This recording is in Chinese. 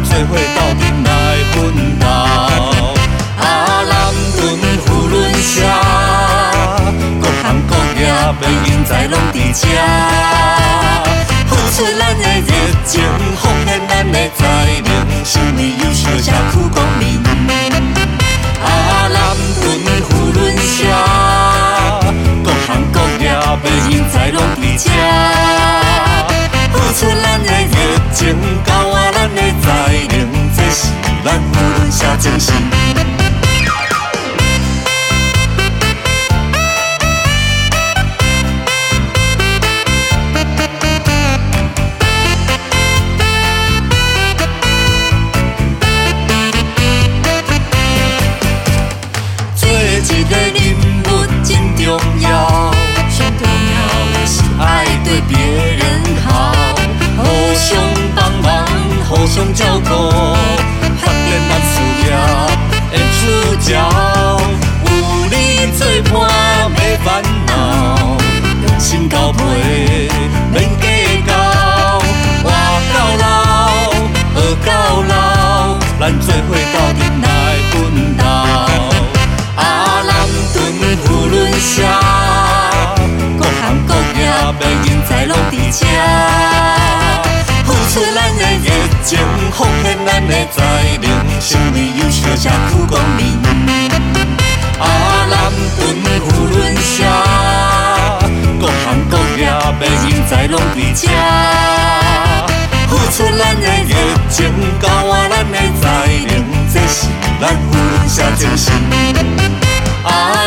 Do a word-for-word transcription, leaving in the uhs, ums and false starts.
做伙斗阵来奋斗。啊，南屯扶轮社，各行各业的人才拢伫这，付出咱的热情，奉献咱的才能，成为优秀社区公民。啊，南屯扶轮社，各行各业的人才拢伫这，付出咱的热情，交换咱的才能，这是咱扶轮社精神。一个任务真重要，上重要的是爱对别人好，互相帮忙，互相照顾，发展咱事业的主角。有你作伴袂烦恼，用心交配免计较，活到老，学到老，咱做伙斗阵来奋斗。扶轮社，各行各业的人才拢伫这，付出咱的热情，奉献咱的才能，成为优秀社区公民。啊，南屯扶轮社，各行各业的人才拢伫这，付出咱的热情，交换咱的才能，这是咱扶轮社精神。啊。